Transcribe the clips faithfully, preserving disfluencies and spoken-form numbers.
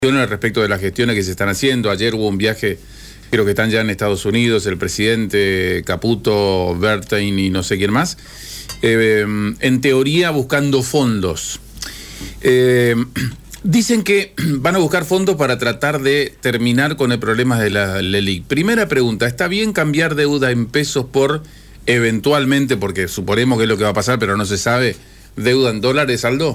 respecto de las gestiones que se están haciendo. Ayer hubo un viaje, creo que están ya en Estados Unidos, el presidente Caputo, Bertain y no sé quién más, eh, en teoría buscando fondos. Eh, dicen que van a buscar fondos para tratar de terminar con el problema de la LELIQ. Primera pregunta, ¿está bien cambiar deuda en pesos por eventualmente, porque suponemos que es lo que va a pasar, pero no se sabe, deuda en dólares, Aldo?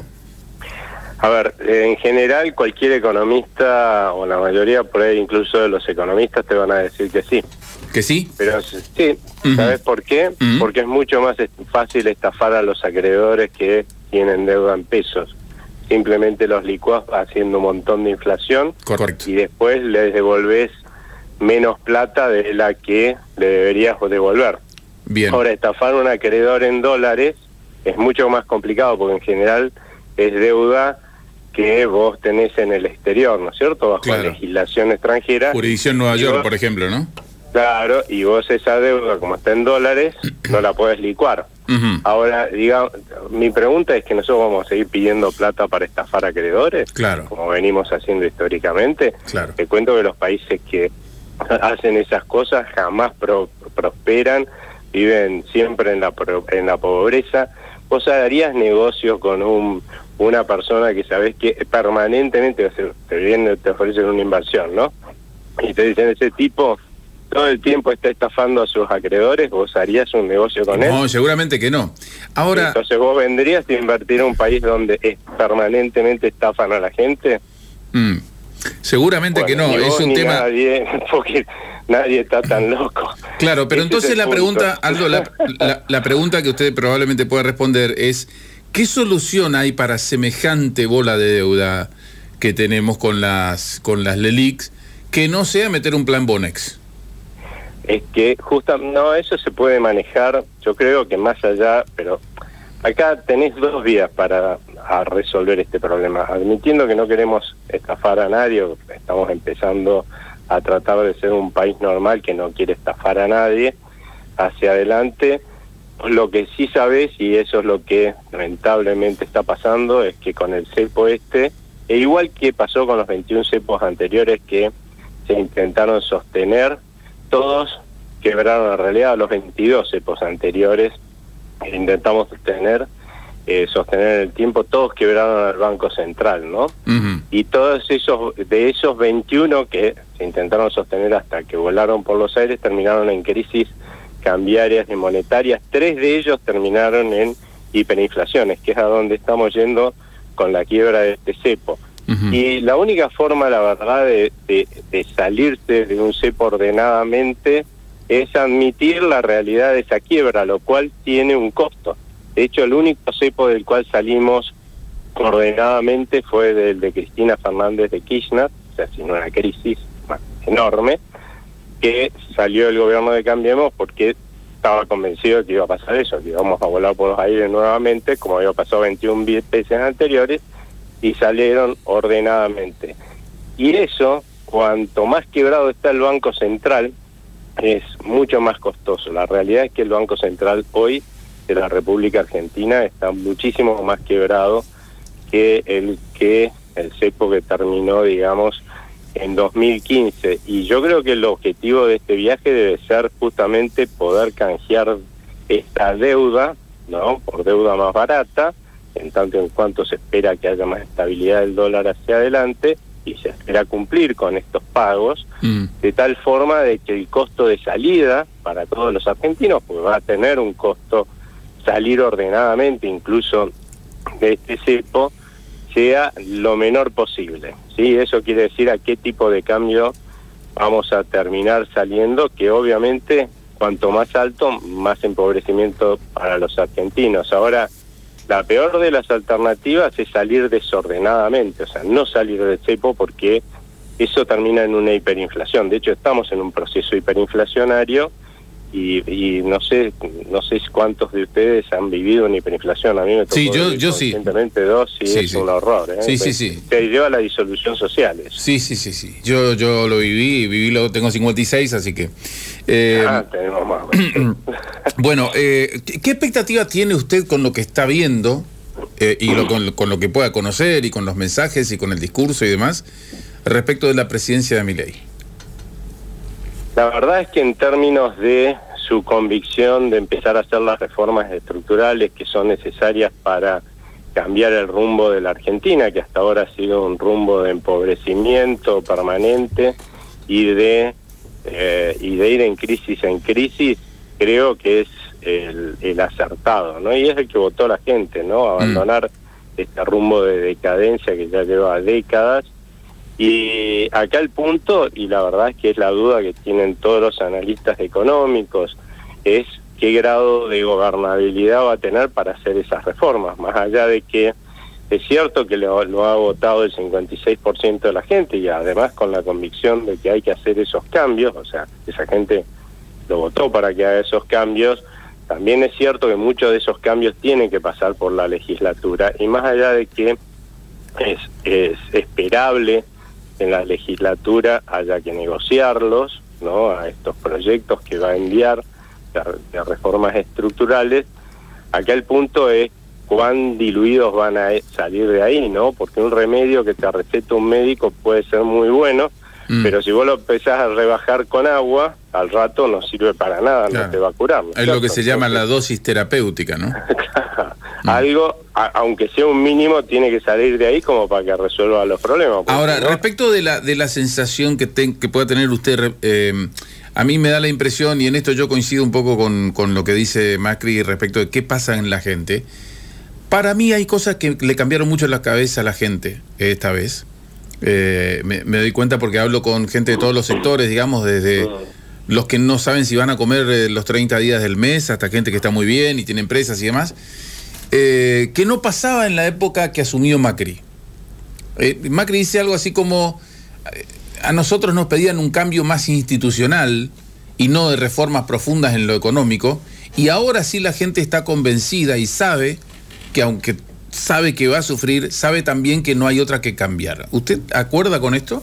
A ver, en general cualquier economista, o la mayoría por ahí incluso de los economistas, te van a decir que sí. ¿Que sí? Pero sí, uh-huh. ¿Sabes por qué? Uh-huh. Porque es mucho más fácil estafar a los acreedores que tienen deuda en pesos. Simplemente los licuás haciendo un montón de inflación. Correcto. Y después les devolvés menos plata de la que le deberías devolver. Bien. Ahora, estafar a un acreedor en dólares es mucho más complicado porque en general es deuda que vos tenés en el exterior, ¿no es cierto? Bajo claro. legislación extranjera. Jurisdicción Nueva York, vos, por ejemplo, ¿no? Claro, y vos esa deuda, como está en dólares, no la podés licuar. Uh-huh. Ahora, diga, mi pregunta es que nosotros vamos a seguir pidiendo plata para estafar acreedores, claro. como venimos haciendo históricamente. Claro. Te cuento que los países que hacen esas cosas jamás pro, prosperan, viven siempre en la, pro, en la pobreza. Vos harías negocio con un una persona que sabés que permanentemente te vienen, te ofrecen una inversión, ¿no? Y te dicen, ese tipo todo el tiempo está estafando a sus acreedores, ¿vos harías un negocio con él? No, seguramente que no. Ahora, entonces, ¿vos vendrías a invertir en un país donde es, permanentemente estafan a la gente? Mm, seguramente bueno, que no, es un tema... Nadie, porque nadie está tan loco. Claro, pero ese entonces la punto. pregunta, Aldo, la, la, la pregunta que usted probablemente pueda responder es, ¿qué solución hay para semejante bola de deuda que tenemos con las con las LELIQs que no sea meter un plan Bonex? Es que justo, no, eso se puede manejar, yo creo que más allá, pero acá tenés dos vías para a resolver este problema. Admitiendo que no queremos estafar a nadie, estamos empezando a tratar de ser un país normal que no quiere estafar a nadie, hacia adelante. Lo que sí sabés, y eso es lo que lamentablemente está pasando, es que con el cepo este, e igual que pasó con los veintiún cepos anteriores que se intentaron sostener, todos quebraron. En realidad los veintidós cepos anteriores que intentamos sostener, eh, sostener el tiempo, todos quebraron al Banco Central, ¿no? Uh-huh. Y todos esos, de esos veintiuno que se intentaron sostener hasta que volaron por los aires, terminaron en crisis cambiarias y monetarias. Tres de ellos terminaron en hiperinflaciones, que es a donde estamos yendo con la quiebra de este cepo. Uh-huh. Y la única forma, la verdad, de, de, de salirse de un cepo ordenadamente es admitir la realidad de esa quiebra, lo cual tiene un costo. De hecho, el único cepo del cual salimos ordenadamente fue del de Cristina Fernández de Kirchner, o sea, sin una crisis enorme, que salió el gobierno de Cambiemos porque estaba convencido de que iba a pasar eso, que íbamos a volar por los aires nuevamente, como había pasado veintiún veces anteriores, y salieron ordenadamente. Y eso, cuanto más quebrado está el Banco Central, es mucho más costoso. La realidad es que el Banco Central hoy de la República Argentina está muchísimo más quebrado que el que el cepo que terminó, digamos, en dos mil quince, y yo creo que el objetivo de este viaje debe ser justamente poder canjear esta deuda, ¿no?, por deuda más barata, en tanto en cuanto se espera que haya más estabilidad del dólar hacia adelante, y se espera cumplir con estos pagos, mm. de tal forma de que el costo de salida para todos los argentinos, pues va a tener un costo salir ordenadamente, incluso de este cepo, sea lo menor posible. Sí, eso quiere decir a qué tipo de cambio vamos a terminar saliendo, que obviamente cuanto más alto, más empobrecimiento para los argentinos. Ahora, la peor de las alternativas es salir desordenadamente, o sea, no salir del cepo, porque eso termina en una hiperinflación. De hecho, estamos en un proceso hiperinflacionario y, y no sé no sé cuántos de ustedes han vivido una hiperinflación. A mí me tocó sí, yo, yo sí. recientemente dos y sí, es sí. un horror. ¿eh? Sí, sí, sí. Te lleva a la disolución social. Eso. Sí, sí, sí, sí. Yo, yo lo viví, viví lo tengo cincuenta y seis, así que... Eh, ah, tenemos más. Bueno, eh, ¿qué expectativa tiene usted con lo que está viendo eh, y lo, con, con lo que pueda conocer y con los mensajes y con el discurso y demás respecto de la presidencia de Milei? La verdad es que en términos de su convicción de empezar a hacer las reformas estructurales que son necesarias para cambiar el rumbo de la Argentina, que hasta ahora ha sido un rumbo de empobrecimiento permanente y de eh, y de ir en crisis en crisis, creo que es el, el acertado, ¿no? Y es el que votó la gente, ¿no? Abandonar mm. este rumbo de decadencia que ya lleva décadas. Y acá el punto, y la verdad es que es la duda que tienen todos los analistas económicos, es qué grado de gobernabilidad va a tener para hacer esas reformas, más allá de que es cierto que lo, lo ha votado el cincuenta y seis por ciento de la gente y además con la convicción de que hay que hacer esos cambios, o sea, esa gente lo votó para que haga esos cambios. También es cierto que muchos de esos cambios tienen que pasar por la legislatura y más allá de que es, es esperable en la legislatura haya que negociarlos, ¿no? A estos proyectos que va a enviar de, de reformas estructurales, acá el punto es cuán diluidos van a salir de ahí, ¿no? Porque un remedio que te receta un médico puede ser muy bueno, mm. pero si vos lo empezás a rebajar con agua, al rato no sirve para nada, claro. no te va a curar, ¿no? Es lo que se llama la dosis terapéutica, ¿no? mm. Algo, a, aunque sea un mínimo, tiene que salir de ahí como para que resuelva los problemas. Ahora, ¿no? respecto de la de la sensación que, ten, que pueda tener usted, eh, a mí me da la impresión, y en esto yo coincido un poco con, con lo que dice Macri respecto de qué pasa en la gente. Para mí hay cosas que le cambiaron mucho la cabeza a la gente esta vez. Eh, me, me doy cuenta porque hablo con gente de todos los sectores, digamos, desde los que no saben si van a comer eh, los treinta días del mes, hasta gente que está muy bien y tiene empresas y demás, eh, que no pasaba en la época que asumió Macri. Eh, Macri dice algo así como, eh, a nosotros nos pedían un cambio más institucional y no de reformas profundas en lo económico, y ahora sí la gente está convencida y sabe que aunque sabe que va a sufrir, sabe también que no hay otra que cambiar. ¿Usted acuerda con esto?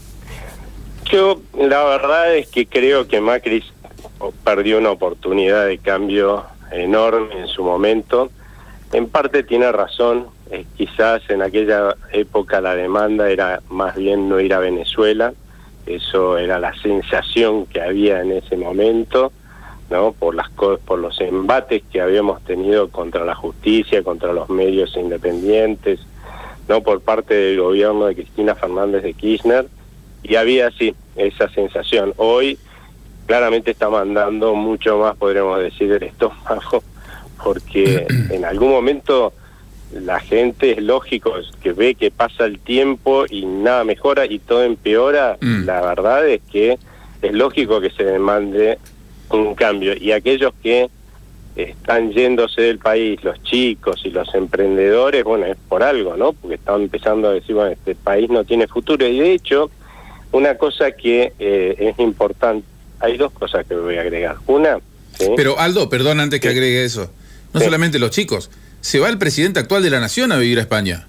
Yo, la verdad es que creo que Macri perdió una oportunidad de cambio enorme en su momento. En parte tiene razón, eh, quizás en aquella época la demanda era más bien no ir a Venezuela, eso era la sensación que había en ese momento, ¿no? Por las por los embates que habíamos tenido contra la justicia, contra los medios independientes, no por parte del gobierno de Cristina Fernández de Kirchner, y había sí esa sensación. Hoy claramente está mandando mucho más, podríamos decir, el estómago, porque en algún momento la gente, es lógico, que ve que pasa el tiempo y nada mejora y todo empeora. Mm. La verdad es que es lógico que se demande un cambio, y aquellos que están yéndose del país, los chicos y los emprendedores, bueno, es por algo, ¿no? Porque están empezando a decir, bueno, este país no tiene futuro. Y de hecho, una cosa que eh, es importante, hay dos cosas que voy a agregar. Una, ¿sí? Pero Aldo, perdón, antes que sí. agregue eso, no sí. solamente los chicos, se va el presidente actual de la Nación a vivir a España.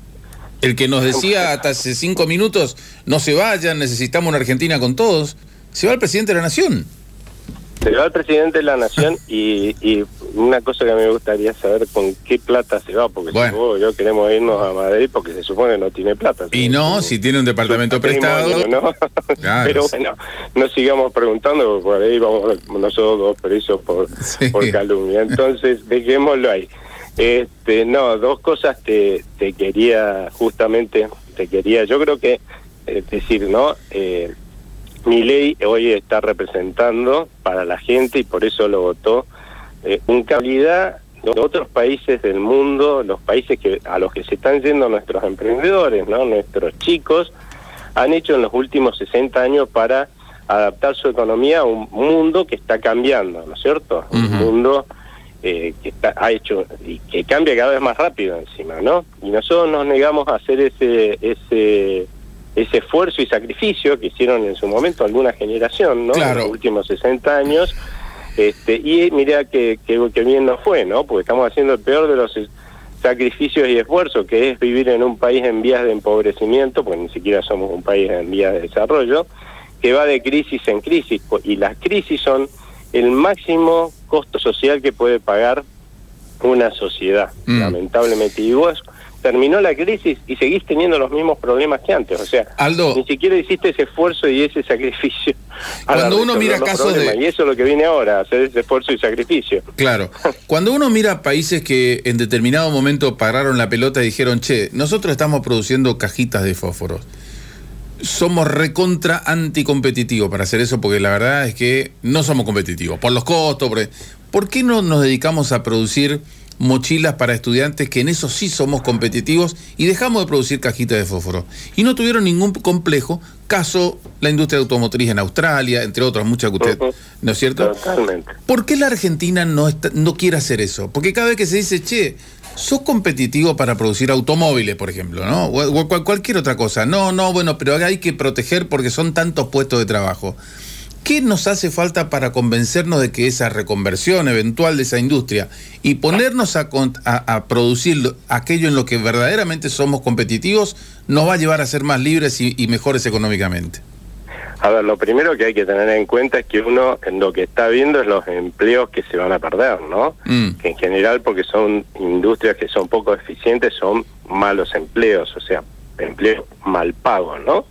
El que nos decía hasta hace cinco minutos, no se vayan, necesitamos una Argentina con todos, se va el presidente de la Nación. Se va el presidente de la Nación y, y una cosa que me gustaría saber, con qué plata se va, porque bueno. si vos, yo queremos irnos a Madrid porque se supone que no tiene plata. Y no, su, si tiene un departamento prestado. ¿no? Claro. Pero bueno, no sigamos preguntando, porque por ahí vamos nosotros dos presos por, sí. por calumnia. Entonces, dejémoslo ahí. Este, no, dos cosas te, te quería, justamente, te quería, yo creo que, es decir, ¿no? Eh, Milei hoy está representando para la gente, y por eso lo votó, eh, una calidad de otros países del mundo, los países que a los que se están yendo nuestros emprendedores, ¿no? Nuestros chicos, han hecho en los últimos sesenta años para adaptar su economía a un mundo que está cambiando, ¿no es cierto? Uh-huh. Un mundo eh, que está, ha hecho y que cambia cada vez más rápido encima, ¿no? Y nosotros nos negamos a hacer ese ese ese esfuerzo y sacrificio que hicieron en su momento alguna generación, ¿no? Claro. En los últimos sesenta años, este, y mirá que, que, que bien nos fue, ¿no? Porque estamos haciendo el peor de los sacrificios y esfuerzos, que es vivir en un país en vías de empobrecimiento, pues ni siquiera somos un país en vías de desarrollo, que va de crisis en crisis, y las crisis son el máximo costo social que puede pagar una sociedad, mm. lamentablemente. Y vos, terminó la crisis y seguís teniendo los mismos problemas que antes. O sea, Aldo, ni siquiera hiciste ese esfuerzo y ese sacrificio. Cuando uno mira casos de... Y eso es lo que viene ahora, hacer ese esfuerzo y sacrificio. Claro. Cuando uno mira países que en determinado momento pararon la pelota y dijeron, che, nosotros estamos produciendo cajitas de fósforos. Somos recontra anticompetitivos para hacer eso, porque la verdad es que no somos competitivos. Por los costos, por... ¿por qué no nos dedicamos a producir mochilas para estudiantes, que en eso sí somos competitivos, y dejamos de producir cajitas de fósforo? Y no tuvieron ningún complejo, caso la industria automotriz en Australia, entre otras muchas que usted, uh-huh. ¿no es cierto? Totalmente. ¿Por qué la Argentina no, está, no quiere hacer eso? Porque cada vez que se dice, che, sos competitivo para producir automóviles, por ejemplo, ¿no? O, o cual, cualquier otra cosa. No, no, bueno, pero hay que proteger porque son tantos puestos de trabajo. ¿Qué nos hace falta para convencernos de que esa reconversión eventual de esa industria y ponernos a, a, a producir aquello en lo que verdaderamente somos competitivos nos va a llevar a ser más libres y, y mejores económicamente? A ver, lo primero que hay que tener en cuenta es que uno en lo que está viendo es los empleos que se van a perder, ¿no? Mm. Que en general, porque son industrias que son poco eficientes, son malos empleos, o sea, empleos mal pagos, ¿no?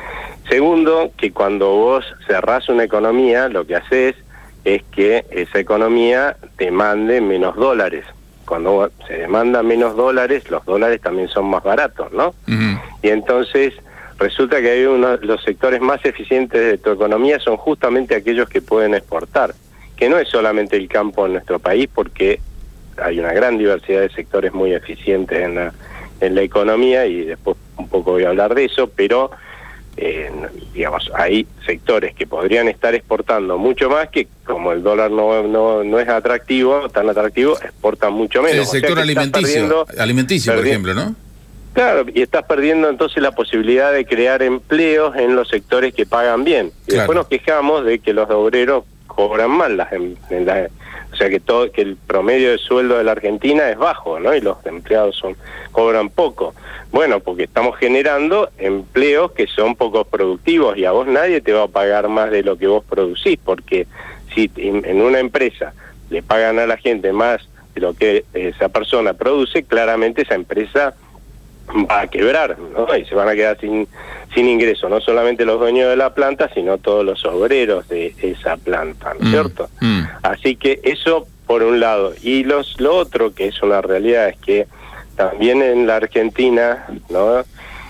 Segundo, que cuando vos cerrás una economía, lo que haces es que esa economía te mande menos dólares. Cuando se demanda menos dólares, los dólares también son más baratos, ¿no? Uh-huh. Y entonces resulta que hay uno, los sectores más eficientes de tu economía son justamente aquellos que pueden exportar, que no es solamente el campo en nuestro país, porque hay una gran diversidad de sectores muy eficientes en la, en la economía, y después un poco voy a hablar de eso, pero... Eh, digamos, hay sectores que podrían estar exportando mucho más, que como el dólar no no, no es atractivo, tan atractivo, exportan mucho menos. El sector o sea alimenticio, perdiendo, alimenticio por ejemplo, ¿no? Claro, y estás perdiendo entonces la posibilidad de crear empleos en los sectores que pagan bien. Y claro. Después nos quejamos de que los obreros cobran mal, las, en, en la, o sea que todo que el promedio de sueldo de la Argentina es bajo, ¿no? Y los empleados son cobran poco. Bueno, porque estamos generando empleos que son poco productivos, y a vos nadie te va a pagar más de lo que vos producís, porque si en una empresa le pagan a la gente más de lo que esa persona produce, claramente esa empresa va a quebrar, ¿no? Y se van a quedar sin sin ingreso, no solamente los dueños de la planta, sino todos los obreros de esa planta, ¿no es mm, cierto? Mm. Así que eso por un lado. Y los lo otro, que es una realidad, es que también en la Argentina, ¿no?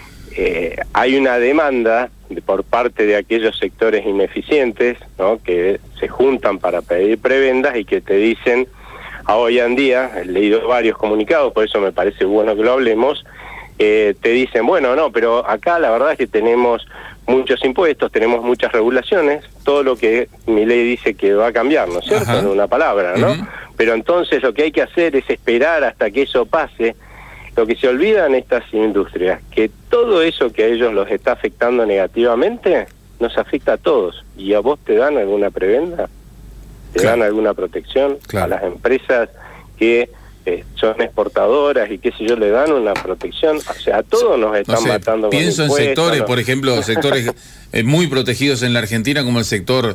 Eh, hay una demanda de, por parte de aquellos sectores ineficientes, ¿no? Que se juntan para pedir prebendas y que te dicen, a hoy en día, he leído varios comunicados, por eso me parece bueno que lo hablemos, eh, te dicen, bueno, no, pero acá la verdad es que tenemos muchos impuestos, tenemos muchas regulaciones, todo lo que mi ley dice que va a cambiar, ¿no es cierto? Ajá. En una palabra, ¿no? Uh-huh. Pero entonces lo que hay que hacer es esperar hasta que eso pase. Lo que se olvidan estas industrias, que todo eso que a ellos los está afectando negativamente, nos afecta a todos. ¿Y a vos te dan alguna prebenda? ¿Te claro. dan alguna protección? Claro. A las empresas que eh, son exportadoras y qué sé yo, le dan una protección. O sea, a todos nos están no sé, matando. Pienso con en sectores, ¿no? por ejemplo, sectores eh, muy protegidos en la Argentina, como el sector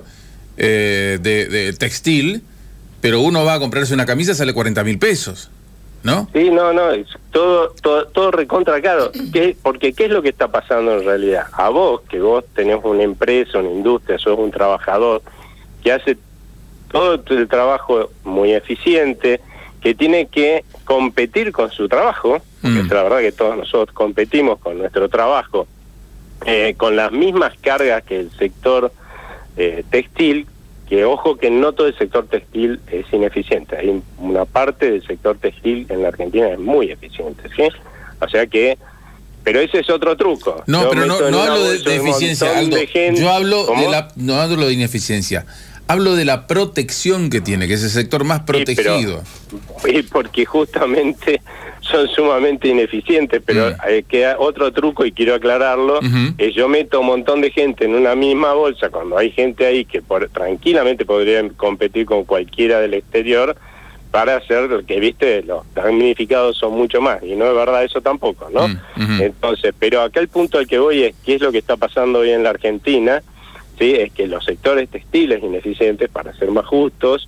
eh, de, de textil, pero uno va a comprarse una camisa, sale cuarenta mil pesos. ¿No? Sí, no, no, es todo, todo, todo recontra caro. ¿Qué? Porque ¿qué es lo que está pasando en realidad? A vos, que vos tenés una empresa, una industria, sos un trabajador que hace todo el trabajo muy eficiente, que tiene que competir con su trabajo, porque mm. es la verdad que todos nosotros competimos con nuestro trabajo, eh, con las mismas cargas que el sector eh, textil, que ojo que no todo el sector textil es ineficiente, hay una parte del sector textil en la Argentina es muy eficiente, ¿sí? O sea que, pero ese es otro truco. No, yo pero no, no hablo de, de eficiencia, Aldo, de gente, yo hablo ¿cómo? de la, no hablo de ineficiencia, hablo de la protección que tiene, que es el sector más protegido. Sí, pero, porque justamente son sumamente ineficientes, pero mm. eh, queda otro truco, y quiero aclararlo, uh-huh. es yo meto un montón de gente en una misma bolsa, cuando hay gente ahí que por, tranquilamente podrían competir con cualquiera del exterior, para hacer que, viste, los damnificados son mucho más, y no es verdad eso tampoco, ¿no? Uh-huh. Entonces, pero acá el punto al que voy es, ¿qué es lo que está pasando hoy en la Argentina? Sí, es que los sectores textiles ineficientes, para ser más justos,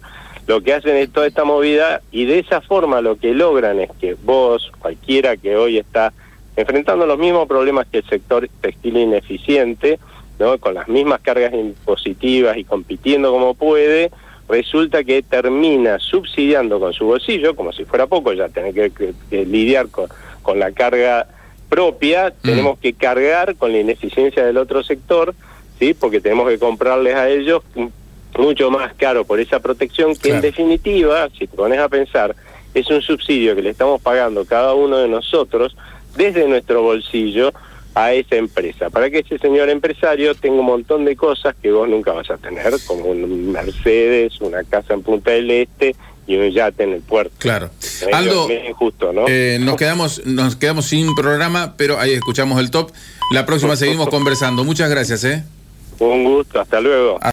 lo que hacen es toda esta movida, y de esa forma lo que logran es que vos, cualquiera que hoy está enfrentando los mismos problemas que el sector textil ineficiente, ¿no?, con las mismas cargas impositivas y compitiendo como puede, resulta que termina subsidiando con su bolsillo, como si fuera poco, ya tener que, que, que lidiar con, con la carga propia, mm. tenemos que cargar con la ineficiencia del otro sector, ¿sí?, porque tenemos que comprarles a ellos mucho más caro por esa protección, que claro, en definitiva, si te pones a pensar, es un subsidio que le estamos pagando cada uno de nosotros desde nuestro bolsillo a esa empresa, para que ese señor empresario tenga un montón de cosas que vos nunca vas a tener, como un Mercedes, una casa en Punta del Este y un yate en el puerto. Claro. Es Aldo, injusto, ¿no? eh, nos quedamos nos quedamos sin programa, pero ahí escuchamos el top. La próxima seguimos conversando. Muchas gracias, ¿eh? Un gusto, hasta luego.